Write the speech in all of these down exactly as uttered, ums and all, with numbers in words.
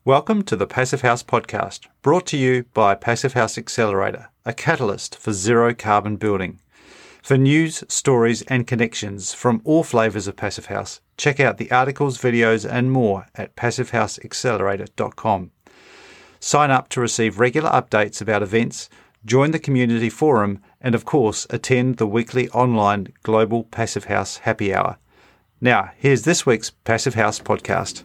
Welcome to the Passive House podcast, brought to you by Passive House Accelerator, a catalyst for zero carbon building. For news, stories, and connections from all flavours of Passive House, check out the articles, videos, and more at passive house accelerator dot com. Sign up to receive regular updates about events, join the community forum, and of course, attend the weekly online Global Passive House Happy Hour. Now, here's this week's Passive House podcast.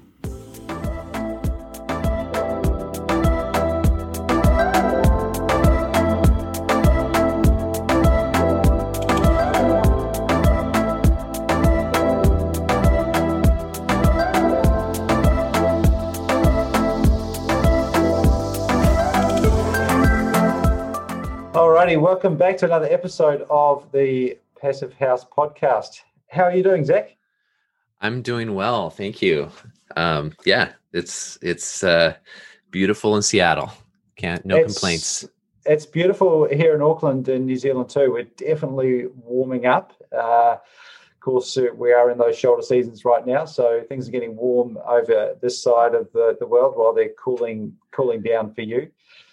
Alrighty, welcome back to another episode of the Passive House podcast. How are you doing, Zach? I'm doing well, thank you. Um, yeah, it's it's uh, beautiful in Seattle. Can't no it's, complaints. It's beautiful here in Auckland and New Zealand too. We're definitely warming up. Uh, of course, uh, we are in those shoulder seasons right now, so things are getting warm over this side of the, the world while they're cooling cooling down for you.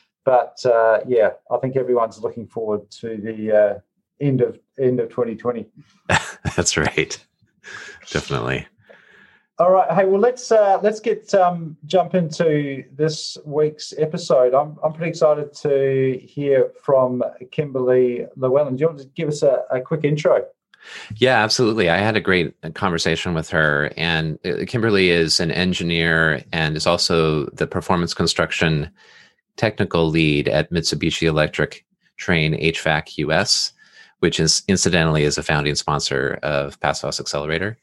But uh, yeah, I think everyone's looking forward to the uh, end of end of twenty twenty. That's right, definitely. All right, hey, well let's uh, let's get um, jump into this week's episode. I'm I'm pretty excited to hear from Kimberly Llewellyn. Do you want to give us a, a quick intro? Yeah, absolutely. I had a great conversation with her, and Kimberly is an engineer and is also the performance construction technical lead at Mitsubishi Electric Trane H V A C U S, which is incidentally is a founding sponsor of Passive House Accelerator.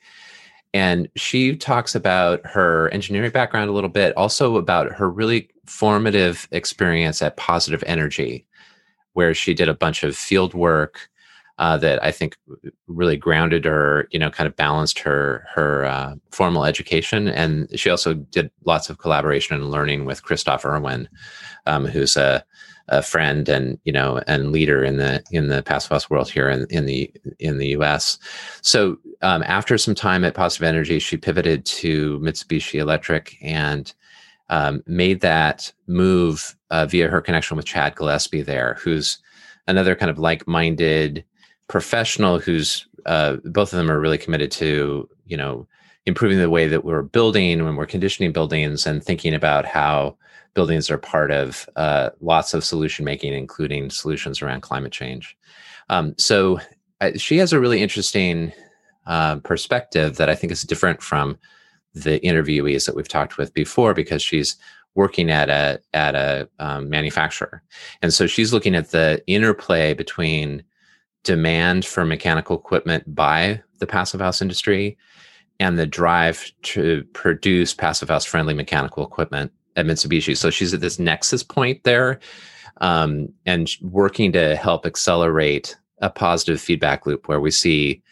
And she talks about her engineering background a little bit, also about her really formative experience at Positive Energy, where she did a bunch of field work uh, that I think really grounded her, you know, kind of balanced her her uh, formal education. And she also did lots of collaboration and learning with Christoph Irwin, um, who's a, a friend and, you know, and leader in the in the Passive House world here in, in the in the U S. So um, after some time at Positive Energy, she pivoted to Mitsubishi Electric and um, made that move uh, via her connection with Chad Gillespie there, who's another kind of like-minded professional who's uh, both of them are really committed to, you know, improving the way that we're building when we're conditioning buildings and thinking about how buildings are part of uh, lots of solution making, including solutions around climate change. Um, so uh, she has a really interesting uh, perspective that I think is different from the interviewees that we've talked with before, because she's working at a at a um, manufacturer, and so she's looking at the interplay between demand for mechanical equipment by the passive house industry and the drive to produce passive house friendly mechanical equipment at Mitsubishi. So she's at this nexus point there, um, and working to help accelerate a positive feedback loop where we see,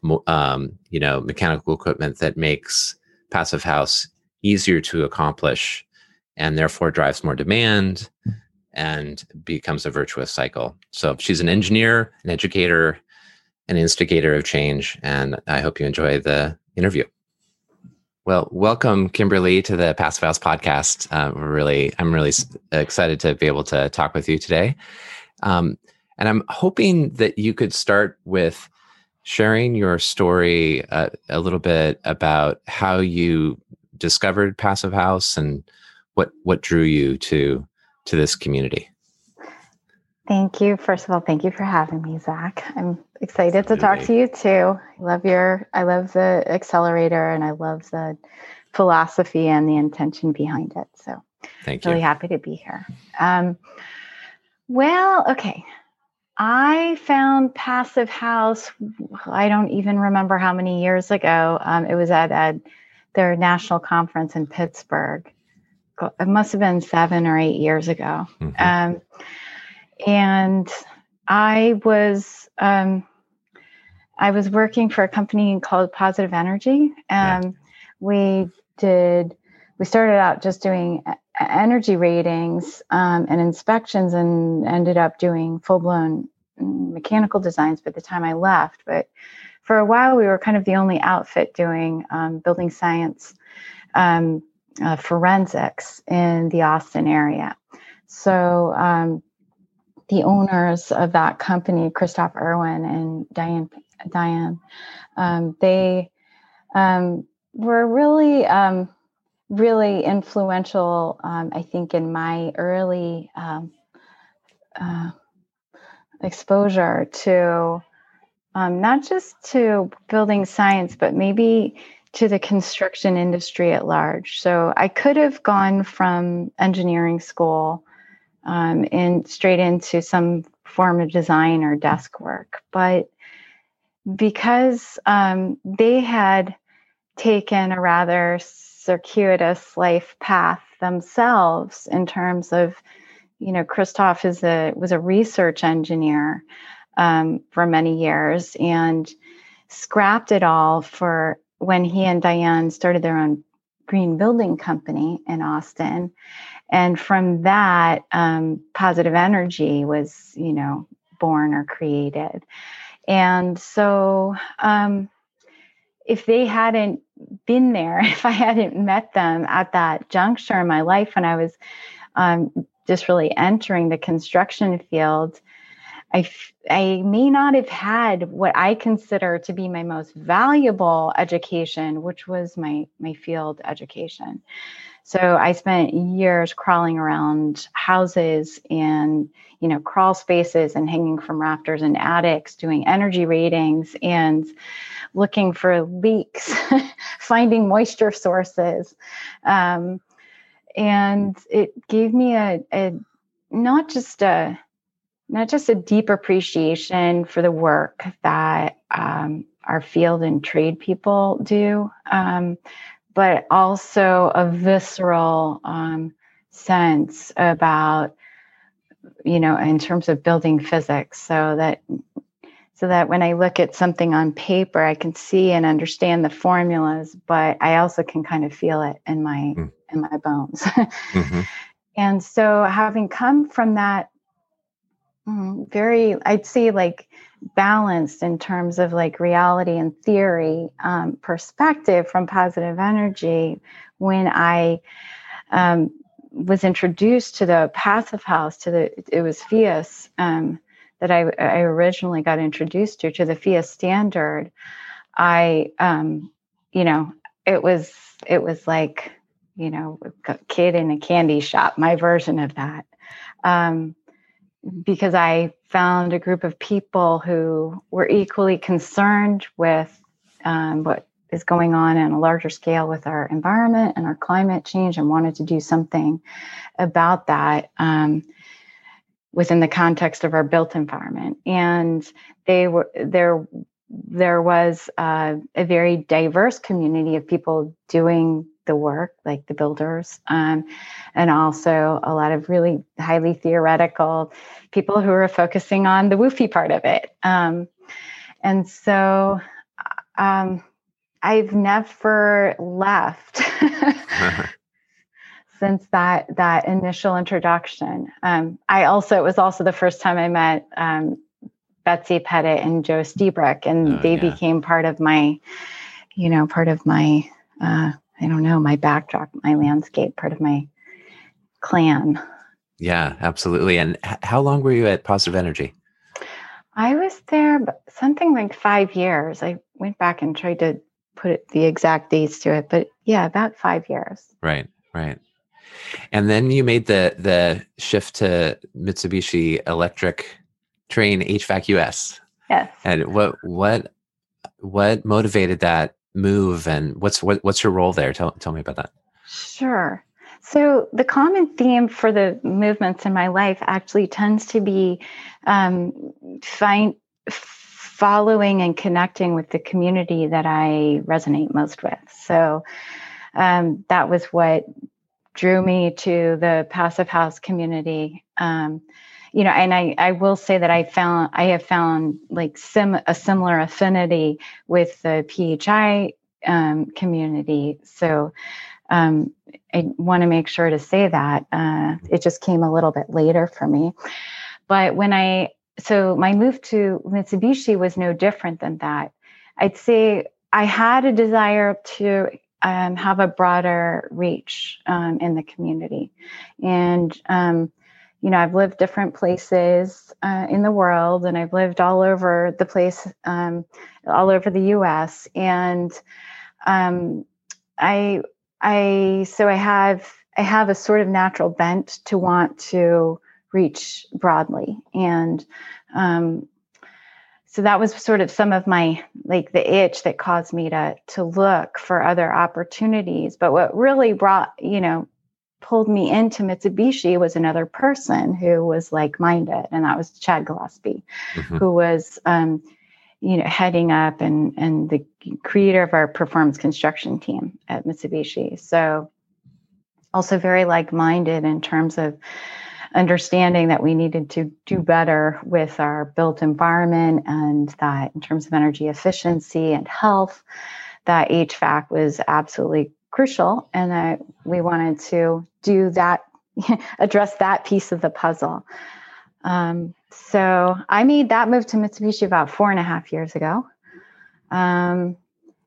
um, you know, mechanical equipment that makes passive house easier to accomplish and therefore drives more demand and becomes a virtuous cycle. So she's an engineer, an educator, an instigator of change, and I hope you enjoy the interview. Well, welcome, Kimberly, to the Passive House podcast. Uh, we're really, I'm really excited to be able to talk with you today. Um, and I'm hoping that you could start with sharing your story uh, a little bit about how you discovered Passive House and what what drew you to to this community. Thank you. First of all, thank you for having me, Zach. I'm excited Absolutely. to talk to you too. I love your, I love the accelerator and I love the philosophy and the intention behind it. So thank you. Really happy to be here. Um, well, okay. I found Passive House, I don't even remember how many years ago. Um, it was at, at their national conference in Pittsburgh. It must have been seven or eight years ago. Mm-hmm. Um, and I was um, I was working for a company called Positive Energy. Um, yeah. We did we started out just doing energy ratings um, and inspections, and ended up doing full blown mechanical designs by the time I left. But for a while, we were kind of the only outfit doing um, building science. Um, uh, forensics in the Austin area. So um, the owners of that company, Christoph Irwin and Diane, Diane, um, they um, were really, um, really influential, um, I think, in my early um, uh, exposure to um, not just to building science, but maybe to the construction industry at large. So I could have gone from engineering school um, and straight into some form of design or desk work. But because um, they had taken a rather circuitous life path themselves in terms of, you know, Christoph is a was a research engineer um, for many years and scrapped it all for when he and Diane started their own green building company in Austin. And from that, um, Positive Energy was, you know, born or created. And so um, if they hadn't been there, if I hadn't met them at that juncture in my life when I was um, just really entering the construction field, I, I may not have had what I consider to be my most valuable education, which was my, my field education. So I spent years crawling around houses and, you know, crawl spaces and hanging from rafters in attics, doing energy ratings and looking for leaks, finding moisture sources. Um, and it gave me a, a not just a not just a deep appreciation for the work that um, our field and trade people do, um, but also a visceral um, sense about, you know, in terms of building physics, so that so that when I look at something on paper, I can see and understand the formulas, but I also can kind of feel it in my mm. in my bones. Mm-hmm. And so, having come from that mm, very, I'd say, like balanced in terms of like reality and theory um, perspective from Positive Energy, when I um, was introduced to the Passive House, to the it was F I A S. Um, that I, I originally got introduced to, to the F I A S standard, I, um, you know, it was, it was like, you know, a kid in a candy shop, my version of that. Um, because I found a group of people who were equally concerned with um, what is going on on a larger scale with our environment and our climate change, and wanted to do something about that. Um, within the context of our built environment. And they were there, there was uh, a very diverse community of people doing the work, like the builders, um, and also a lot of really highly theoretical people who were focusing on the woofy part of it. Um, and so um, I've never left since that that initial introduction. Um, I also, it was also the first time I met um, Betsy Pettit and Joe Stebrick, and oh, they yeah. became part of my, you know, part of my, uh, I don't know, my backdrop, my landscape, part of my clan. Yeah, absolutely. And h- how long were you at Positive Energy? I was there something like five years. I went back and tried to put it, the exact dates to it, but yeah, about five years. Right, right. And then you made the the shift to Mitsubishi Electric Trane H V A C U S. Yes. And what what what motivated that move, and what's what, what's your role there? Tell tell me about that. Sure. So the common theme for the movements in my life actually tends to be um, find following and connecting with the community that I resonate most with. So um, that was what drew me to the Passive House community. Um, you know, and I, I will say that I found, I have found like sim, a similar affinity with the P H I um, community. So um, I want to make sure to say that uh, it just came a little bit later for me. But when I, so my move to Mitsubishi was no different than that. I'd say I had a desire to um, have a broader reach um, in the community. And, um, you know, I've lived different places uh, in the world, and I've lived all over the place, um, all over the U S. And um, I, I, so I have, I have a sort of natural bent to want to reach broadly. And um, so that was sort of some of my, like the itch that caused me to, to look for other opportunities. But what really brought, you know, pulled me into Mitsubishi was another person who was like-minded, and that was Chad Gillespie, mm-hmm. who was, um, you know, heading up and, and the creator of our performance construction team at Mitsubishi. So also very like-minded in terms of understanding that we needed to do better with our built environment, and that in terms of energy efficiency and health, that H V A C was absolutely crucial, and that we wanted to do that, address that piece of the puzzle. Um, so I made that move to Mitsubishi about four and a half years ago. Um,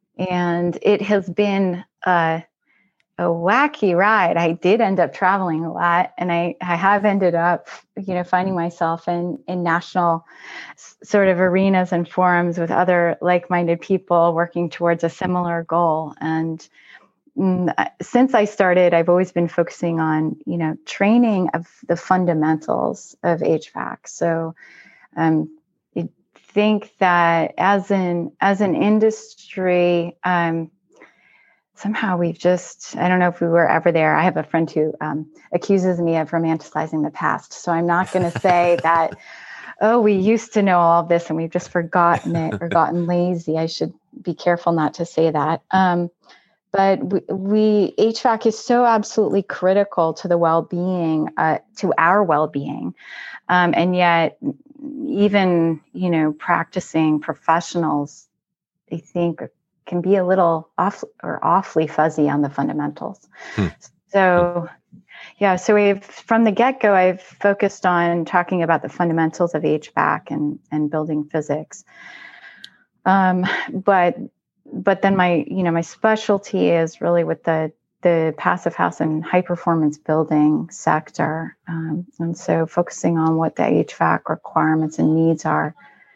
and it has been a, a wacky ride. I did end up traveling a lot, and I, I have ended up, you know, finding myself in, in national s- sort of arenas and forums with other like-minded people working towards a similar goal. And mm, since I started, I've always been focusing on, you know, training of the fundamentals of H V A C. So um, I think that as an, as an industry, um, somehow we've just, I don't know if we were ever there. I have a friend who um, accuses me of romanticizing the past. So I'm not going to say that, oh, we used to know all of this and we've just forgotten it or gotten lazy. I should be careful not to say that. Um, but we, we, H V A C is so absolutely critical to the well-being, uh, to our well-being. Um, and yet even, you know, practicing professionals, I think, can be a little off or awfully fuzzy on the fundamentals. Hmm. So, yeah, so we've, from the get-go, I've focused on talking about the fundamentals of H V A C and, and building physics. Um, but, but then my, you know, my specialty is really with the, the passive house and high performance building sector. Um, and so focusing on what the H V A C requirements and needs are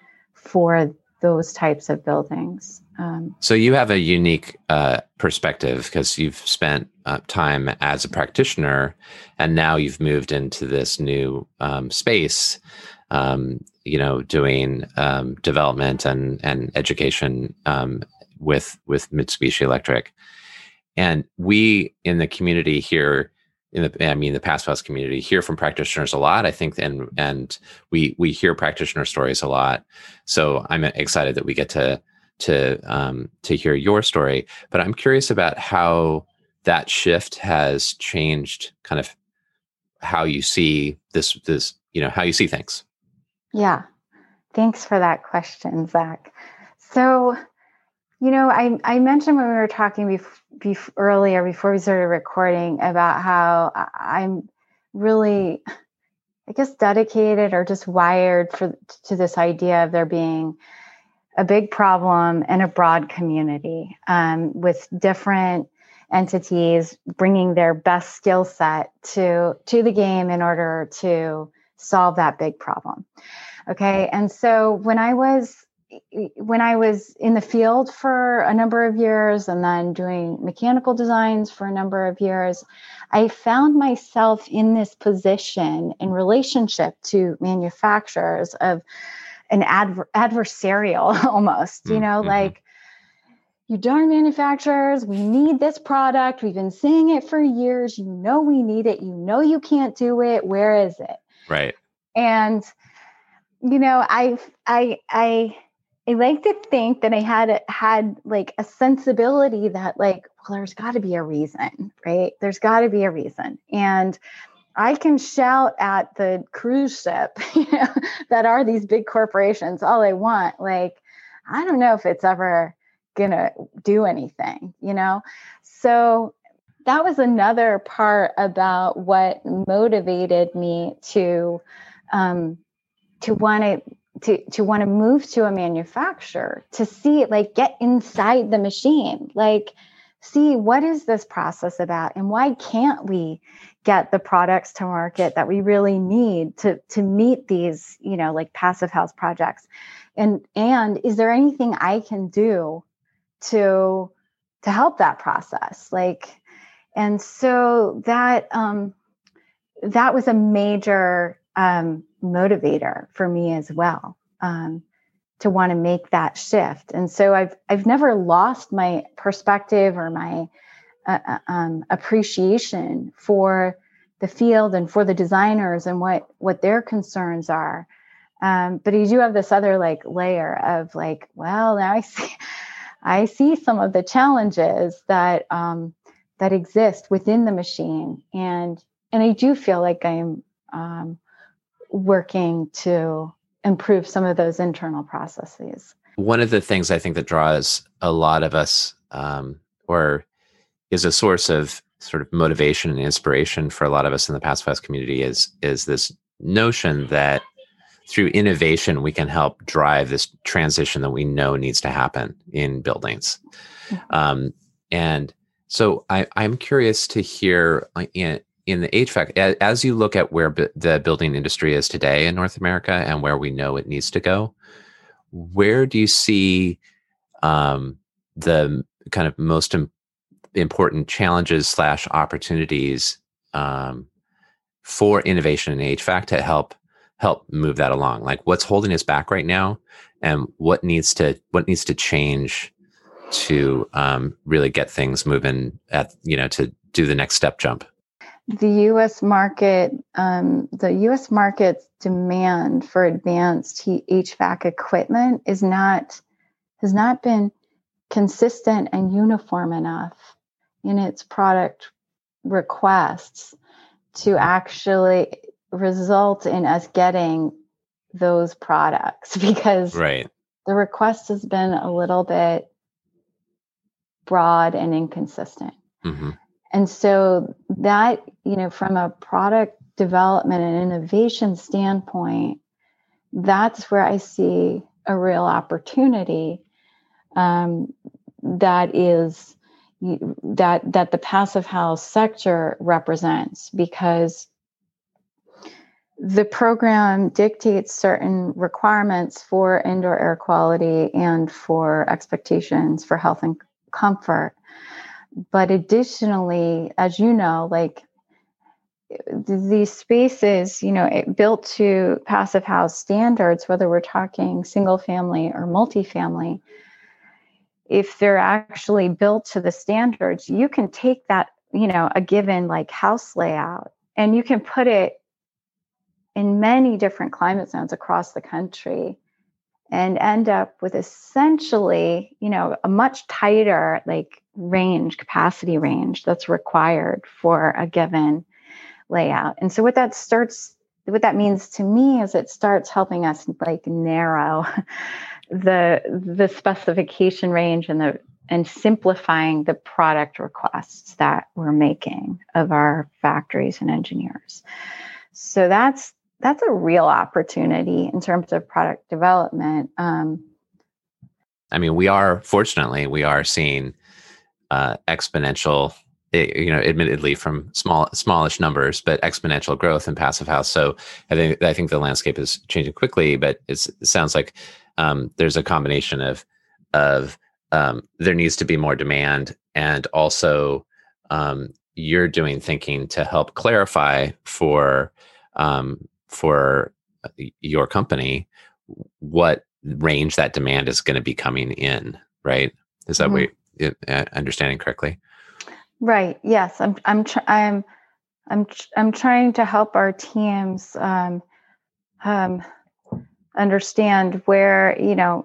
for those types of buildings. Um, so you have a unique uh, perspective because you've spent uh, time as a practitioner, and now you've moved into this new um, space, um, you know, doing um, development and and education um, with with Mitsubishi Electric. And we in the community here, in the I mean the Passive House community, hear from practitioners a lot, I think, and and we we hear practitioner stories a lot. So I'm excited that we get to to um, to hear your story. But I'm curious about how that shift has changed kind of how you see this this you know how you see things. Yeah, thanks for that question, Zach. So, you know, I I mentioned when we were talking bef- bef- earlier before we started recording about how I'm really, I guess, dedicated or just wired for to this idea of there being a big problem in a broad community um, with different entities bringing their best skill set to to the game in order to solve that big problem. Okay, and so when I was when I was in the field for a number of years and then doing mechanical designs for a number of years, I found myself in this position in relationship to manufacturers of an adver- adversarial almost, you know, mm-hmm. like, you darn manufacturers, we need this product. We've been saying it for years. You know, we need it. You know, you can't do it. Where is it? Right. And, you know, I, I, I, I like to think that I had, had like a sensibility that like, well, there's gotta be a reason, right? There's gotta be a reason. And I can shout at the cruise ship, you know, that are these big corporations all I want. Like, I don't know if it's ever gonna do anything, you know? So that was another part about what motivated me to, um, to want to, to, to want to move to a manufacturer, to see it, like, get inside the machine. Like, see what is this process about and why can't we get the products to market that we really need to to meet these, you know, like passive house projects. And and is there anything I can do to to help that process? Like, and so that um, that was a major um, motivator for me as well, um, to want to make that shift. And so I've I've never lost my perspective or my uh, um, appreciation for the field and for the designers and what what their concerns are. Um, but you do have this other like layer of like, well, now I see, I see some of the challenges that um, that exist within the machine, and and I do feel like I'm um, working to improve some of those internal processes. One of the things I think that draws a lot of us, um, or is a source of sort of motivation and inspiration for a lot of us in the Passive House community, is is this notion that through innovation, we can help drive this transition that we know needs to happen in buildings. Um, and so I, I'm curious to hear in, in the H V A C, as you look at where b- the building industry is today in North America and where we know it needs to go, where do you see um, the kind of most im- important challenges slash opportunities um, for innovation in H V A C to help help move that along? Like, what's holding us back right now, and what needs to what needs to change to um, really get things moving at, you know, to do the next step jump? The U S market, um, the U S market's demand for advanced H V A C equipment is not has not been consistent and uniform enough in its product requests to actually result in us getting those products, because right. the request has been a little bit broad and inconsistent. Mm-hmm. And so that, you know, from a product development and innovation standpoint, that's where I see a real opportunity um, that is that that the passive house sector represents, because the program dictates certain requirements for indoor air quality and for expectations for health and comfort. But additionally, as you know, like these spaces, you know, it built to passive house standards, whether we're talking single family or multifamily, if they're actually built to the standards, you can take that, you know, a given like house layout, and you can put it in many different climate zones across the country and end up with essentially, you know, a much tighter like range, capacity range that's required for a given layout. And so what that starts, what that means to me is it starts helping us like narrow the the specification range and the and simplifying the product requests that we're making of our factories and engineers. So that's that's a real opportunity in terms of product development. Um, I mean, we are, fortunately, we are seeing uh, exponential, you know, admittedly from small, smallish numbers, but exponential growth in passive house. So I think I think the landscape is changing quickly, but it's, it sounds like um, there's a combination of of um, there needs to be more demand, and also um, you're doing thinking to help clarify for um, for your company what range that demand is going to be coming in, right? Is that mm-hmm. what uh, understanding correctly? Right. Yes. I'm. I'm. Tr- I'm. I'm. Tr- I'm trying to help our teams um, um, understand where, you know,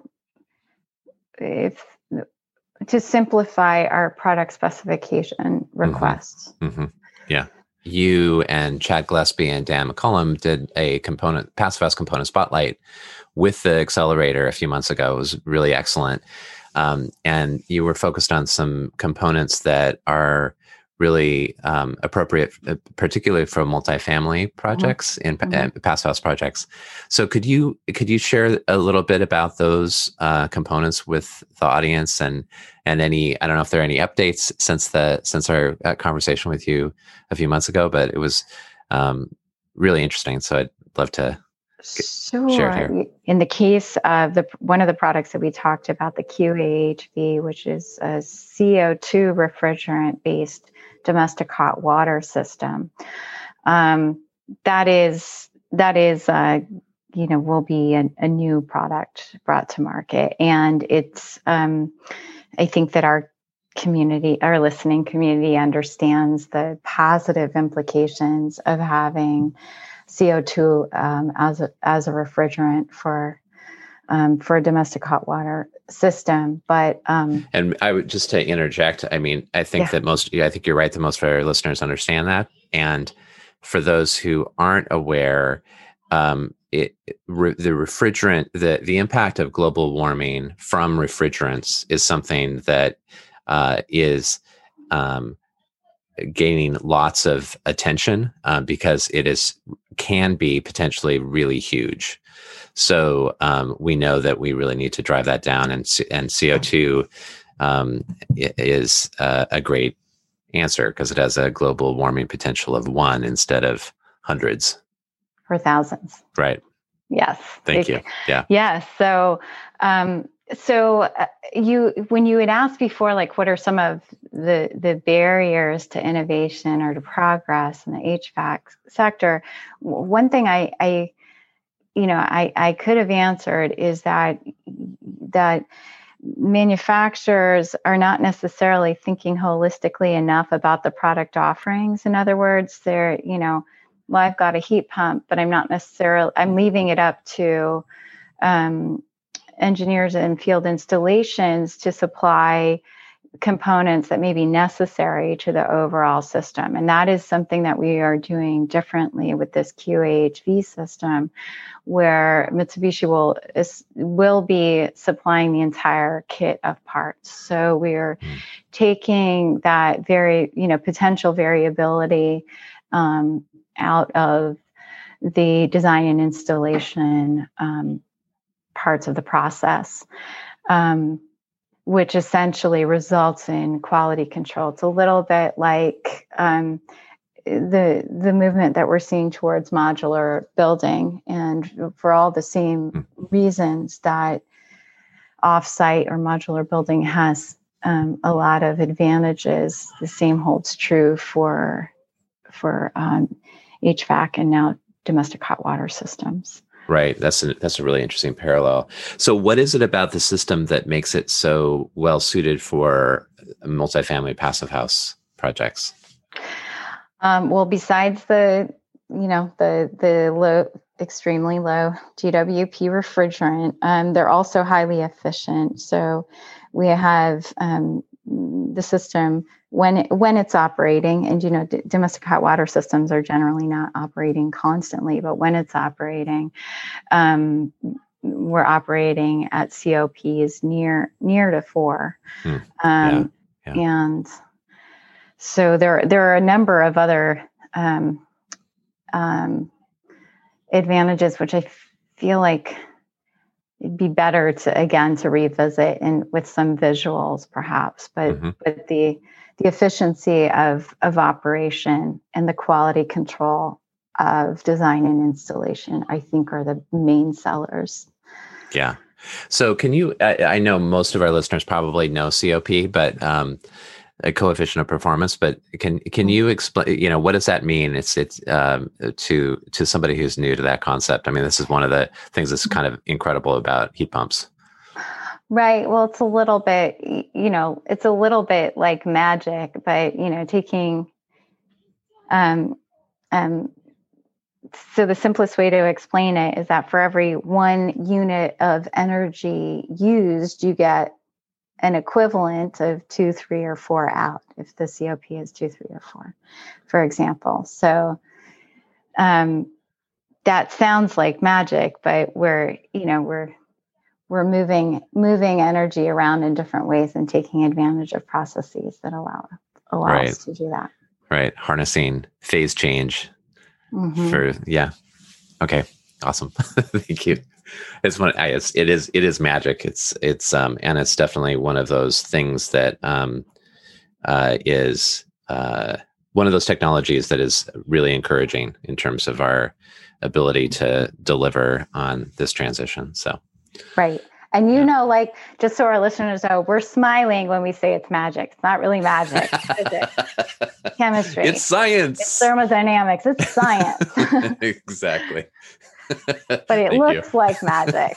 if to simplify our product specification requests. Mm-hmm. Mm-hmm. Yeah. You and Chad Gillespie and Dan McCollum did a component, Passive House component spotlight with the accelerator a few months ago. It was really excellent. Um, and you were focused on some components that are really um, appropriate, uh, particularly for multifamily projects and Mm-hmm. uh, passive house projects. So could you could you share a little bit about those uh, components with the audience, and and any I don't know if there are any updates since the since our uh, conversation with you a few months ago, but it was um, really interesting. So I'd love to get, share it here. Sure. In the case of the one of the products that we talked about, the Q A H V, which is a C O two refrigerant-based domestic hot water system, um, that is that is uh, you know will be a, a new product brought to market, and it's um, I think that our community, our listening community, understands the positive implications of having C O two um, as a, as a refrigerant for um, for a domestic hot water system. But um, and I would just to interject. I mean, I think yeah. that most. I think you're right that most of our listeners understand that, and for those who aren't aware, um, it, re, the refrigerant, the the impact of global warming from refrigerants is something that uh, is. Um, gaining lots of attention uh, because it is can be potentially really huge. So um, we know that we really need to drive that down, and and C O two um, is uh, a great answer because it has a global warming potential of one instead of hundreds or thousands. Right. Yes. Thank it, you. Yeah. Yes. So. Um, So uh, you, when you had asked before, like, what are some of the the barriers to innovation or to progress in the H V A C sector? One thing I, I you know, I, I could have answered is that that manufacturers are not necessarily thinking holistically enough about the product offerings. In other words, they're, you know, well, I've got a heat pump, but I'm not necessarily, I'm leaving it up to um, engineers and field installations to supply components that may be necessary to the overall system. And that is something that we are doing differently with this Q A H V system, where Mitsubishi will is, will be supplying the entire kit of parts. So we're mm. taking that very, you know, potential variability um, out of the design and installation um, parts of the process. Um, which essentially results in quality control. It's a little bit like um, the the movement that we're seeing towards modular building, and for all the same reasons that offsite or modular building has um, a lot of advantages, the same holds true for for um, H V A C and now domestic hot water systems. Right. That's a, that's a really interesting parallel. So what is it about the system that makes it so well suited for multifamily passive house projects? Um, well, besides the, you know, the the low, extremely low G W P refrigerant, um, they're also highly efficient. So we have um, the system when it, when it's operating, and you know, d- domestic hot water systems are generally not operating constantly, but when it's operating, um, we're operating at C O Ps near near to four, hmm. um, yeah. Yeah. And so there there are a number of other um, um, advantages, which I f- feel like it'd be better to again to revisit and with some visuals, perhaps, but mm-hmm. but the the efficiency of of operation and the quality control of design and installation, I think, are the main sellers. Yeah. So can you, I, I know most of our listeners probably know C O P, but um, a coefficient of performance, but can can you explain, you know, what does that mean? It's it's um, to to somebody who's new to that concept. I mean, this is one of the things that's kind of incredible about heat pumps. Right. Well, it's a little bit, you know, it's a little bit like magic, but, you know, taking, um, um, so the simplest way to explain it is that for every one unit of energy used, you get an equivalent of two, three, or four out, if the C O P is two, three, or four, for example. So um, that sounds like magic, but we're, you know, we're, we're moving moving energy around in different ways and taking advantage of processes that allow allow Right. us to do that. Right. Harnessing phase change Mm-hmm. for, yeah. Okay. Awesome. Thank you. It's one, I, it's, it is, it is magic. It's, it's, um, and it's definitely one of those things that, um, uh, is, uh, one of those technologies that is really encouraging in terms of our ability to deliver on this transition. So, right. And you yeah. know, like, just so our listeners know, we're smiling when we say it's magic. It's not really magic. It's physics, chemistry. It's science. It's thermodynamics. It's science. Exactly. But it Thank looks you. like magic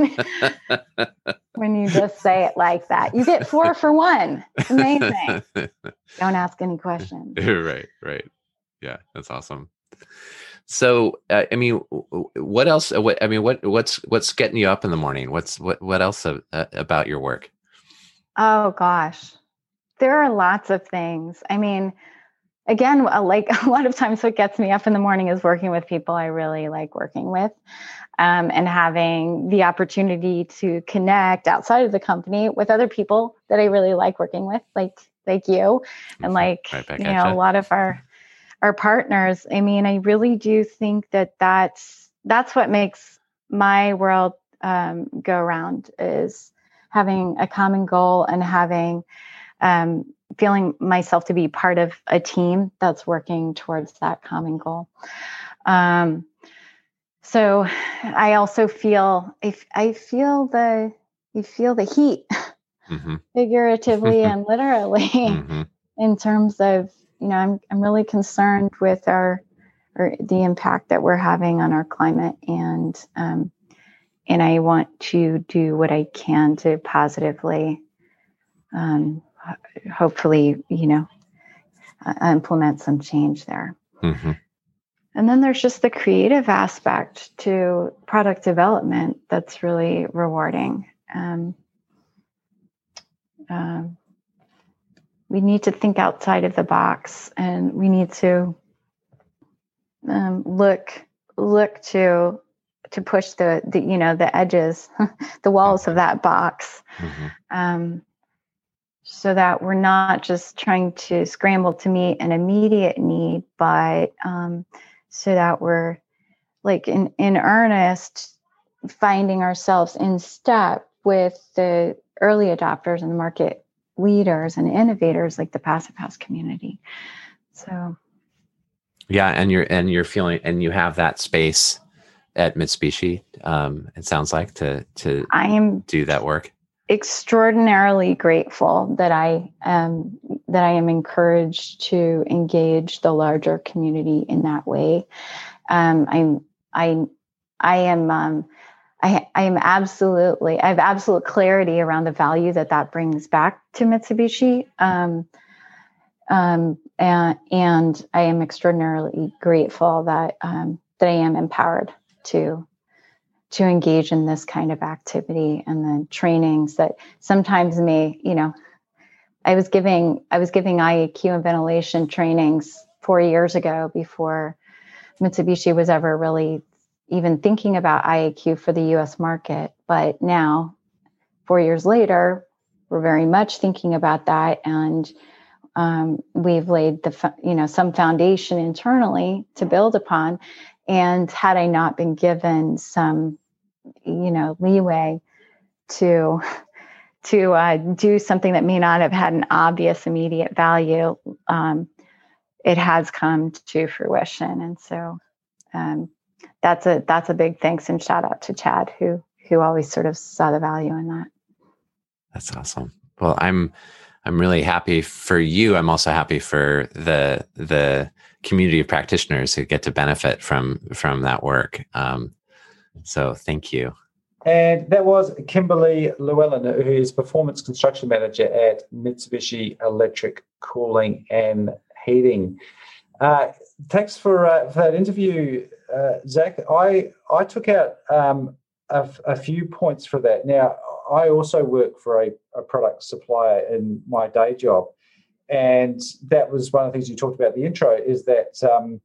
when you just say it like that. You get four for one. It's amazing. Don't ask any questions. Right, right. Yeah, that's awesome. So, uh, I mean, what else? What I mean, what what's what's getting you up in the morning? What's what what else uh, about your work? Oh gosh, there are lots of things. I mean, again, like a lot of times, what gets me up in the morning is working with people I really like working with, um, and having the opportunity to connect outside of the company with other people that I really like working with, like like you, and like Right back you at know ya. a lot of our our partners. I mean, I really do think that that's that's what makes my world um, go around, is having a common goal and having um, feeling myself to be part of a team that's working towards that common goal. Um, so I also feel I, I feel the you feel the heat, Mm-hmm. figuratively and literally, Mm-hmm. in terms of, you know, I'm I'm really concerned with our or the impact that we're having on our climate, and um, and I want to do what I can to positively, um, hopefully, you know, uh, implement some change there. Mm-hmm. And then there's just the creative aspect to product development that's really rewarding. Um, um, we need to think outside of the box, and we need to um, look look to to push the, the you know the edges, the walls of that box, Mm-hmm. um, so that we're not just trying to scramble to meet an immediate need, but um, so that we're like in, in earnest finding ourselves in step with the early adopters and the market leaders and innovators like the Passive House community. So Yeah, and you're and you're feeling and you have that space at Mitsubishi. Um, it sounds like to to I am do that work. extraordinarily grateful that I am that I am encouraged to engage the larger community in that way. Um, I'm I I am um, I I am absolutely I have absolute clarity around the value that that brings back to Mitsubishi. Um, um, and, and I am extraordinarily grateful that um, that I am empowered to to engage in this kind of activity, and the trainings that sometimes may, you know, I was giving I was giving I A Q and ventilation trainings four years ago before Mitsubishi was ever really even thinking about I A Q for the U S market. But now, four years later, we're very much thinking about that, and um, we've laid the you know some foundation internally to build upon. And had I not been given some, you know, leeway to to uh, do something that may not have had an obvious immediate value, um, it has come to fruition. And so um, that's a that's a big thanks and shout out to Chad, who who always sort of saw the value in that. That's awesome. Well, I'm I'm really happy for you. I'm also happy for the the community of practitioners who get to benefit from from that work. Um, so thank you. And that was Kimberly Llewellyn, who is Performance Construction Manager at Mitsubishi Electric Cooling and Heating. Uh, thanks for, uh, for that interview, uh, Zach. I, I took out um, a, a few points for that. Now, I also work for a, a product supplier in my day job. And that was one of the things you talked about in the intro, is that um,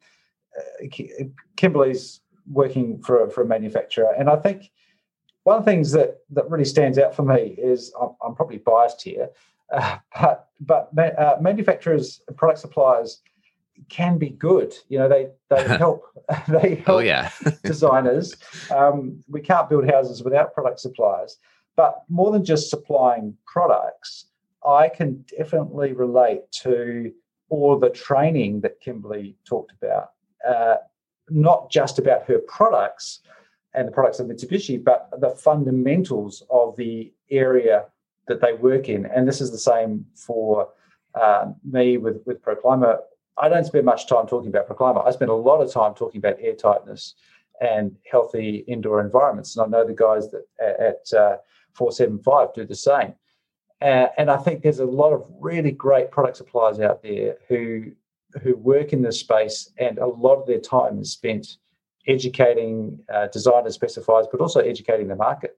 Kimberly's working for, for a manufacturer. And I think one of the things that, that really stands out for me is, I'm, I'm probably biased here, uh, but but ma- uh, manufacturers, product suppliers can be good. You know, they they help they help Oh yeah. designers. Um, we can't build houses without product suppliers. But more than just supplying products, I can definitely relate to all the training that Kimberly talked about. Uh, not just about her products and the products of Mitsubishi, but the fundamentals of the area that they work in. And this is the same for uh, me with, with ProClimate. I don't spend much time talking about ProClimate. I spend a lot of time talking about air tightness and healthy indoor environments. And I know the guys that at uh, four seventy-five do the same. Uh, and I think there's a lot of really great product suppliers out there who who work in this space, and a lot of their time is spent educating uh, designers, specifiers, but also educating the market.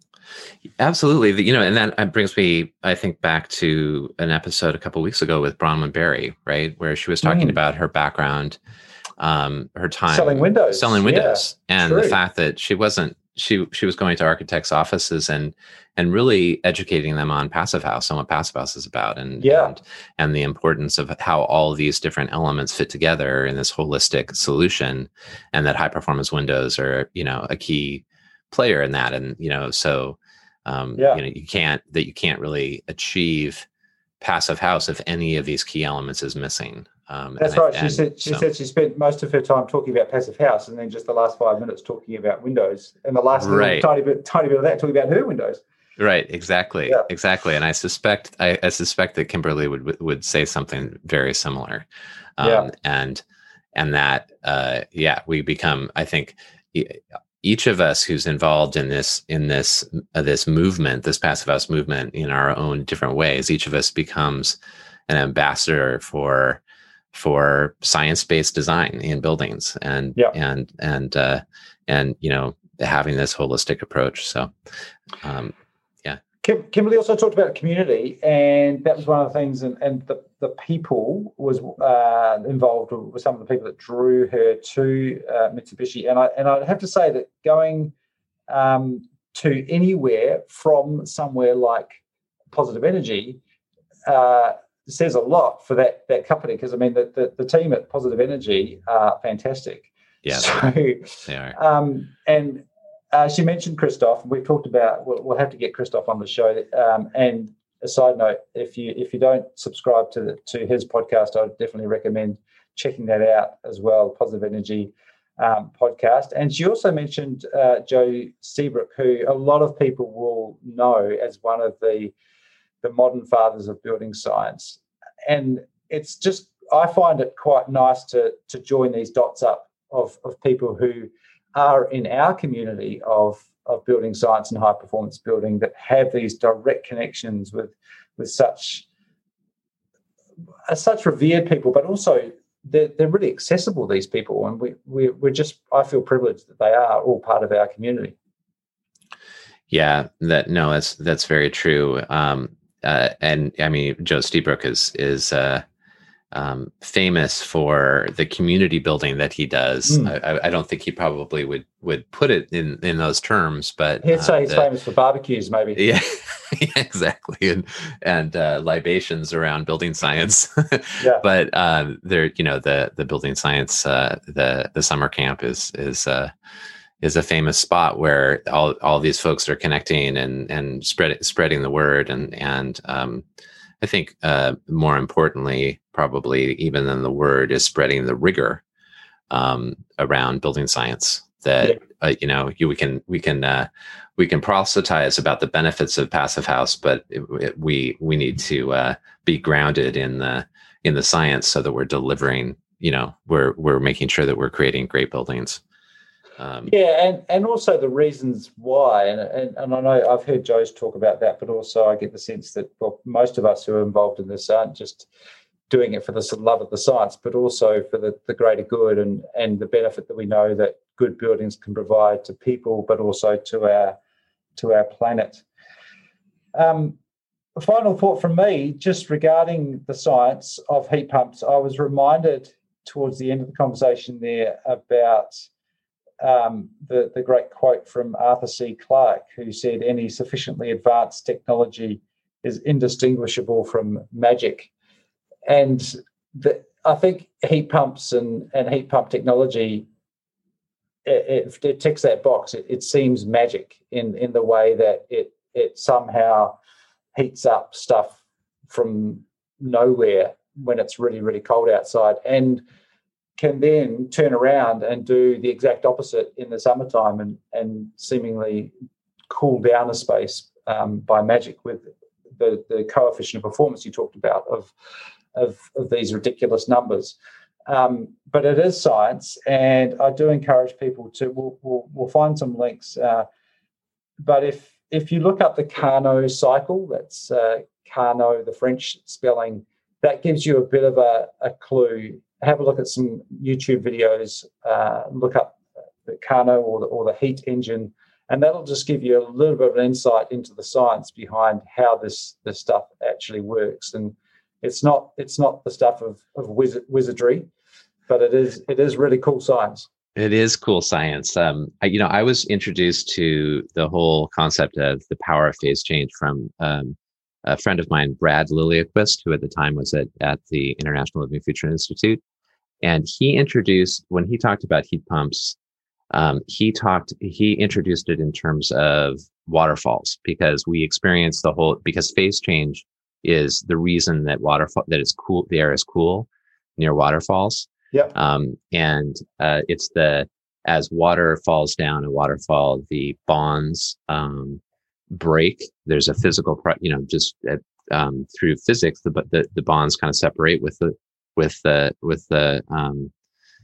Absolutely. You know, and that brings me, I think, back to an episode a couple of weeks ago with Bronwyn Berry, right, where she was talking Mm. about her background, um, her time Selling windows. selling windows, Yeah, and true. the fact that she wasn't she she was going to architects' offices and and really educating them on Passive House and what Passive House is about, and Yeah. and and the importance of how all these different elements fit together in this holistic solution, and that high performance windows are, you know, a key player in that. And you know, so um, Yeah. you know, you can't that you can't really achieve Passive House if any of these key elements is missing. Um, That's and I- right. She and said she so- said she spent most of her time talking about Passive House, and then just the last five minutes talking about Windows, and the last little Right. tiny bit tiny bit of that talking about her Windows. Right, exactly, Yeah. exactly, and I suspect I, I suspect that Kimberly would would say something very similar, um, Yeah. and and that uh, yeah, we become, I think, e- each of us who's involved in this in this uh, this movement, this Passive House movement, in our own different ways, each of us becomes an ambassador for for science-based design in buildings, and Yeah. and and uh, and you know, having this holistic approach. So. Um, Kim, Kimberly also talked about community, and that was one of the things. And, and the, the people was uh, involved with some of the people that drew her to uh, Mitsubishi. And I and I'd have to say that going um, to anywhere from somewhere like Positive Energy uh, says a lot for that that company, because I mean the, the the team at Positive Energy are fantastic. Yeah, So, they are. um, and. Uh, she mentioned Christoph. We've talked about. We'll, we'll have to get Christoph on the show. Um, and a side note: if you if you don't subscribe to the, to his podcast, I would definitely recommend checking that out as well. Positive Energy um, podcast. And she also mentioned uh, Joe Seabrook, who a lot of people will know as one of the the modern fathers of building science. And it's just, I find it quite nice to to join these dots up of of people who are in our community of, of building science and high performance building that have these direct connections with with such uh, such revered people, but also they're, they're really accessible, these people, and we, we we're just, I feel privileged that they are all part of our community. Yeah, that no, that's that's very true. Um, uh, and I mean, Joe Steebrook is is uh, um, famous for the community building that he does. Mm. I, I don't think he probably would would put it in in those terms, but He'd say uh, he's the- famous for barbecues, maybe. Yeah, yeah, exactly, and and uh, libations around building science. Yeah. But uh, there, you know, the the building science, uh, the the summer camp is is uh, is a famous spot where all all these folks are connecting and and spread, spreading the word, and and um, I think uh, more importantly, probably even than the word, is spreading the rigor um, around building science. That Yeah. uh, you know, you, we can we can uh, we can proselytize about the benefits of Passive House, but it, it, we we need to uh, be grounded in the in the science so that we're delivering. You know, we're we're making sure that we're creating great buildings. Um, Yeah, and, and also the reasons why, and, and and I know I've heard Joe's talk about that, but also I get the sense that, well, most of us who are involved in this aren't just doing it for the love of the science, but also for the, the greater good and, and the benefit that we know that good buildings can provide to people, but also to our to our planet. Um, a final thought from me, just regarding the science of heat pumps. I was reminded towards the end of the conversation there about Um, the, the great quote from Arthur C. Clarke, who said, any sufficiently advanced technology is indistinguishable from magic. And the, I think heat pumps and, and heat pump technology, it, it, it ticks that box. It, it seems magic in, in the way that it it somehow heats up stuff from nowhere when it's really, really cold outside, and can then turn around and do the exact opposite in the summertime and, and seemingly cool down a space um, by magic with the, the coefficient of performance you talked about of, of, of these ridiculous numbers. Um, but it is science, and I do encourage people to, we'll, we'll, we'll find some links, uh, but if if you look up the Carnot cycle, that's uh, Carnot, the French spelling, that gives you a bit of a, a clue. Have a look at some YouTube videos, uh, look up the Carnot or the, or the heat engine, and that'll just give you a little bit of an insight into the science behind how this, this stuff actually works. And it's not it's not the stuff of, of wizard, wizardry, but it is it is really cool science. It is cool science. Um, I, you know, I was introduced to the whole concept of the power of phase change from um, a friend of mine, Brad Lilliaquist, who at the time was at, at the International Living Future Institute. And he introduced, when he talked about heat pumps, um, he talked, he introduced it in terms of waterfalls, because we experience the whole, because phase change is the reason that waterfall, that it's cool, the air is cool near waterfalls. Yep. Um, and uh, it's the, as water falls down a waterfall, the bonds um, break. There's a physical, pro- you know, just uh, um, through physics, the, the the bonds kind of separate with the with the with the um,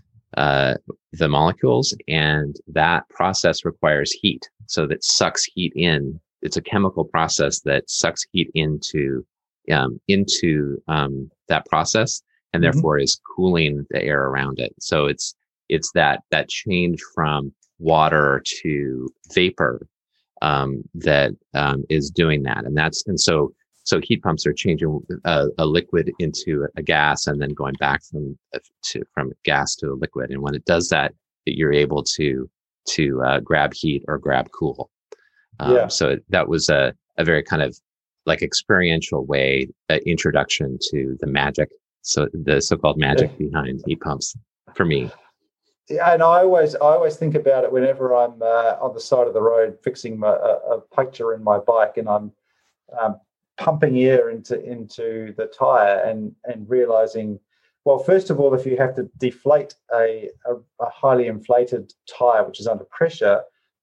uh, the molecules, and that process requires heat, so that sucks heat in. It's a chemical process that sucks heat into um, into um, that process. And therefore mm-hmm. is cooling the air around it. So it's it's that that change from water to vapor um, that um, is doing that, and that's and so so heat pumps are changing a, a liquid into a gas and then going back from to from gas to a liquid. And when it does that, you're able to to uh, grab heat or grab cool. Um, yeah. So that was a a very kind of like experiential way, uh, introduction to the magic. So the so-called magic yeah. behind heat pumps for me. Yeah, and I always, I always think about it whenever I'm uh, on the side of the road fixing my, a, a puncture in my bike, and I'm um, pumping air into into the tire, and and realizing, well, first of all, if you have to deflate a, a, a highly inflated tire, which is under pressure,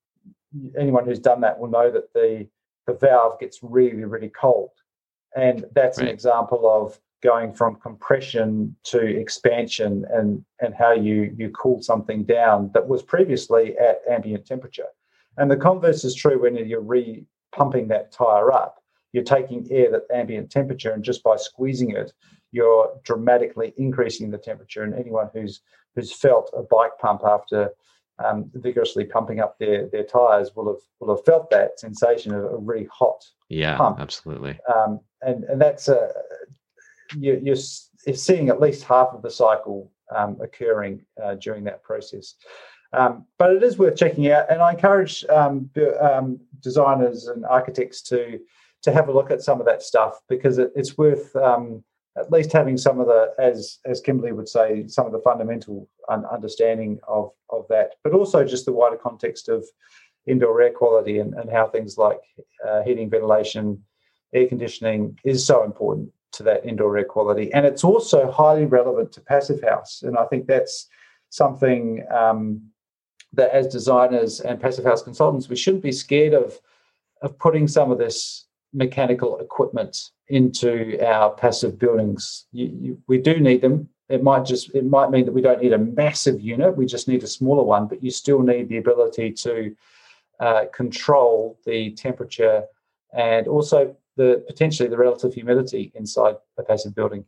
anyone who's done that will know that the the valve gets really, really cold, and that's right. an example of going from compression to expansion, and, and how you, you cool something down that was previously at ambient temperature. And the converse is true when you're re-pumping that tire up. You're taking air at ambient temperature, and just by squeezing it, you're dramatically increasing the temperature. And anyone who's who's felt a bike pump after um, vigorously pumping up their, their tires will have will have felt that sensation of a really hot yeah, pump. Absolutely. Um, and, and that's a You, you're, you're seeing at least half of the cycle um, occurring uh, during that process. Um, but it is worth checking out, and I encourage um, um, designers and architects to to have a look at some of that stuff, because it, it's worth um, at least having some of the, as as Kimberly would say, some of the fundamental un- understanding of, of that, but also just the wider context of indoor air quality and, and how things like uh, heating, ventilation, air conditioning is so important to that indoor air quality. And it's also highly relevant to passive house. And I think that's something um, that as designers and passive house consultants, we shouldn't be scared of, of putting some of this mechanical equipment into our passive buildings. You, you, we do need them. It might just, it might mean that we don't need a massive unit. We just need a smaller one, but you still need the ability to uh, control the temperature and also the potentially the relative humidity inside a passive building.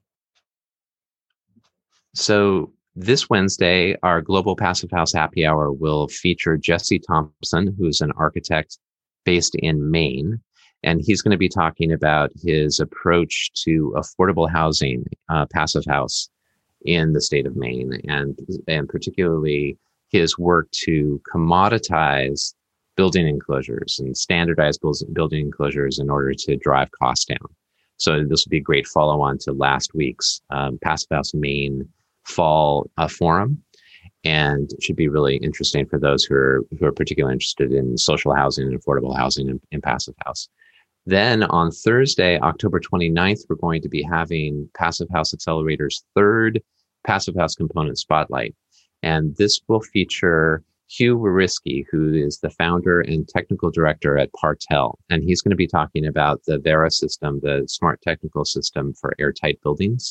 So this Wednesday, our Global Passive House Happy Hour will feature Jesse Thompson, who's an architect based in Maine. And he's going to be talking about his approach to affordable housing, uh, passive house in the state of Maine, and, and particularly his work to commoditize building enclosures and standardized building enclosures in order to drive costs down. So this will be a great follow-on to last week's um, Passive House Maine Fall uh, Forum, and it should be really interesting for those who are who are particularly interested in social housing and affordable housing in, in Passive House. Then on Thursday, October twenty-ninth, we're going to be having Passive House Accelerator's third Passive House Component Spotlight, and this will feature Hugh Wierisky, who is the founder and technical director at Partel. And he's going to be talking about the Vera system, the smart technical system for airtight buildings.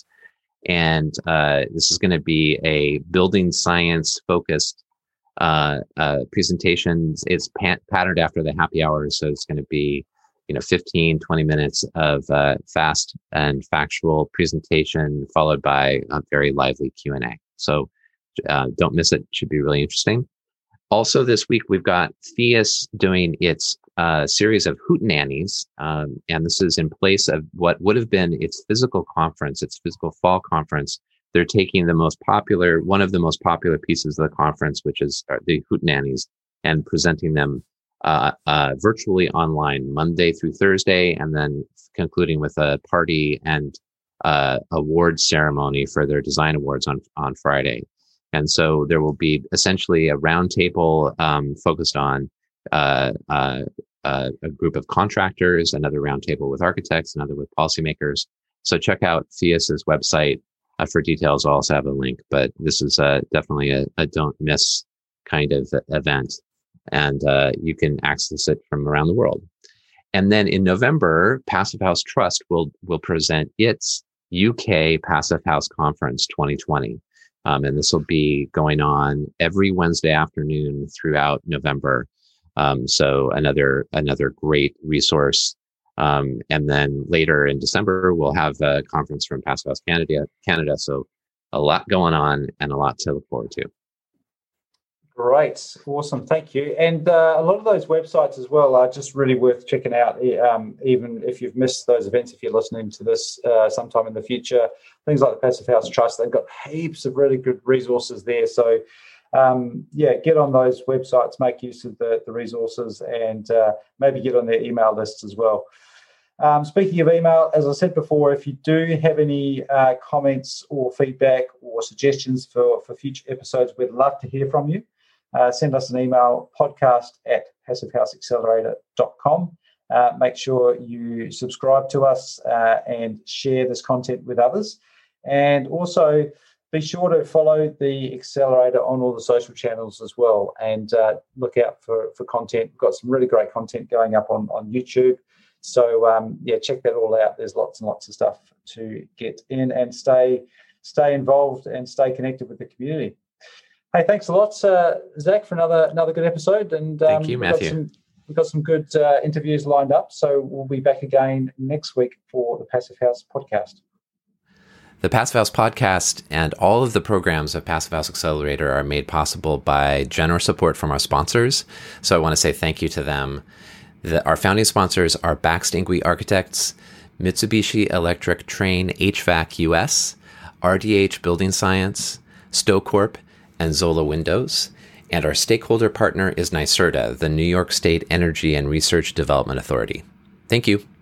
And uh, this is going to be a building science focused uh, uh, presentation. It's pa- patterned after the happy hour. So it's going to be, you know, fifteen, twenty minutes of uh, fast and factual presentation, followed by a very lively Q and A. So uh, don't miss it. It should be really interesting. Also this week, we've got Fias doing its uh, series of Hootenannies, um, and this is in place of what would have been its physical conference, its physical fall conference. They're taking the most popular, one of the most popular pieces of the conference, which is the Hootenannies, and presenting them uh, uh, virtually online Monday through Thursday, and then concluding with a party and uh, award ceremony for their design awards on, on Friday. And so there will be essentially a roundtable um, focused on uh, uh, uh, a group of contractors, another roundtable with architects, another with policymakers. So check out Fias's website uh, for details. I'll also have a link, but this is uh, definitely a, a don't miss kind of event. And uh, you can access it from around the world. And then in November, Passive House Trust will will present its U K Passive House Conference twenty twenty. Um, and this will be going on every Wednesday afternoon throughout November. Um, so another another great resource. Um, and then later in December, we'll have a conference from Passive House Canada. Canada. So a lot going on and a lot to look forward to. Great. Awesome. Thank you. And uh, a lot of those websites as well are just really worth checking out, um, even if you've missed those events, if you're listening to this uh, sometime in the future. Things like the Passive House Trust, they've got heaps of really good resources there. So, um, yeah, get on those websites, make use of the, the resources, and uh, maybe get on their email lists as well. Um, speaking of email, as I said before, if you do have any uh, comments or feedback or suggestions for, for future episodes, we'd love to hear from you. Uh, send us an email, podcast at passive house accelerator dot com. Uh, make sure you subscribe to us uh, and share this content with others. And also be sure to follow the Accelerator on all the social channels as well, and uh, look out for, for content. We've got some really great content going up on, on YouTube. So, um, yeah, check that all out. There's lots and lots of stuff to get in and stay, stay involved and stay connected with the community. Hey, thanks a lot, uh, Zach, for another another good episode. And um, thank you, Matthew. We've got some, we've got some good uh, interviews lined up, so we'll be back again next week for the Passive House podcast. The Passive House podcast and all of the programs of Passive House Accelerator are made possible by generous support from our sponsors. So I want to say thank you to them. The, our founding sponsors are Baxtingui Architects, Mitsubishi Electric Trane H V A C U S, R D H Building Science, StoCorp, and Zola Windows. And our stakeholder partner is NYSERDA, the New York State Energy and Research Development Authority. Thank you.